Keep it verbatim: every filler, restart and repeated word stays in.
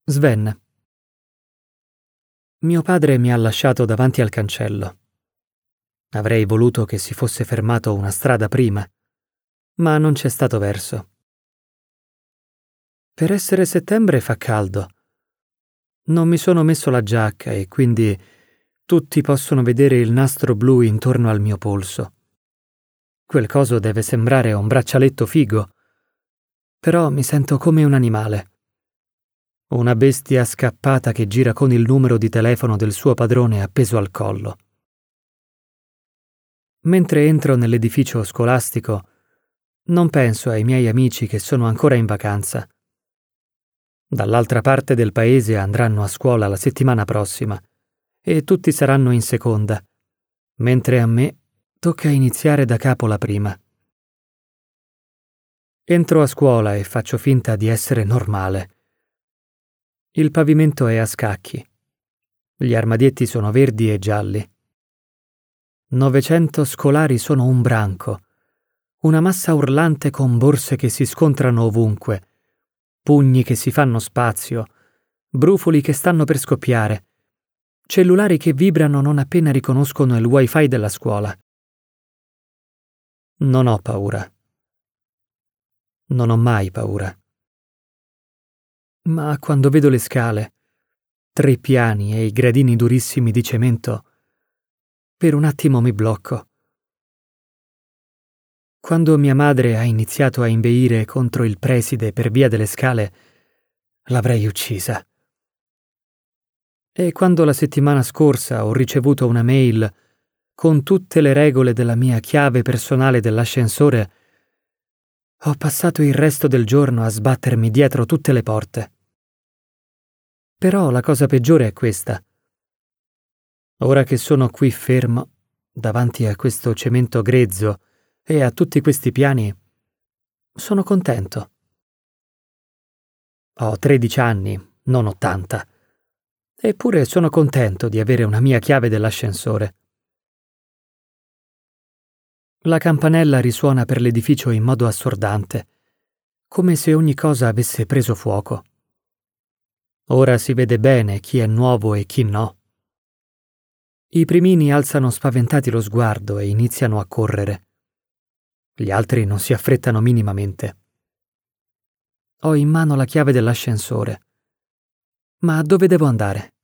Sven. Mio padre mi ha lasciato davanti al cancello. Avrei voluto che si fosse fermato una strada prima, ma non c'è stato verso. Per essere settembre fa caldo. Non mi sono messo la giacca e quindi tutti possono vedere il nastro blu intorno al mio polso. Quel coso deve sembrare un braccialetto figo, però mi sento come un animale. Una bestia scappata che gira con il numero di telefono del suo padrone appeso al collo. Mentre entro nell'edificio scolastico, non penso ai miei amici che sono ancora in vacanza. Dall'altra parte del paese andranno a scuola la settimana prossima e tutti saranno in seconda, mentre a me tocca iniziare da capo la prima. Entro a scuola e faccio finta di essere normale. Il pavimento è a scacchi. Gli armadietti sono verdi e gialli. Novecento scolari sono un branco, una massa urlante con borse che si scontrano ovunque, pugni che si fanno spazio, brufoli che stanno per scoppiare, cellulari che vibrano non appena riconoscono il wifi della scuola. Non ho paura. Non ho mai paura. Ma quando vedo le scale, tre piani e i gradini durissimi di cemento, per un attimo mi blocco. Quando mia madre ha iniziato a inveire contro il preside per via delle scale, l'avrei uccisa. E quando la settimana scorsa ho ricevuto una mail con tutte le regole della mia chiave personale dell'ascensore, ho passato il resto del giorno a sbattermi dietro tutte le porte. Però la cosa peggiore è questa. Ora che sono qui fermo, davanti a questo cemento grezzo e a tutti questi piani, sono contento. Ho tredici anni, non ottanta. Eppure sono contento di avere una mia chiave dell'ascensore. La campanella risuona per l'edificio in modo assordante, come se ogni cosa avesse preso fuoco. Ora si vede bene chi è nuovo e chi no. I primini alzano spaventati lo sguardo e iniziano a correre. Gli altri non si affrettano minimamente. Ho in mano la chiave dell'ascensore. Ma dove devo andare?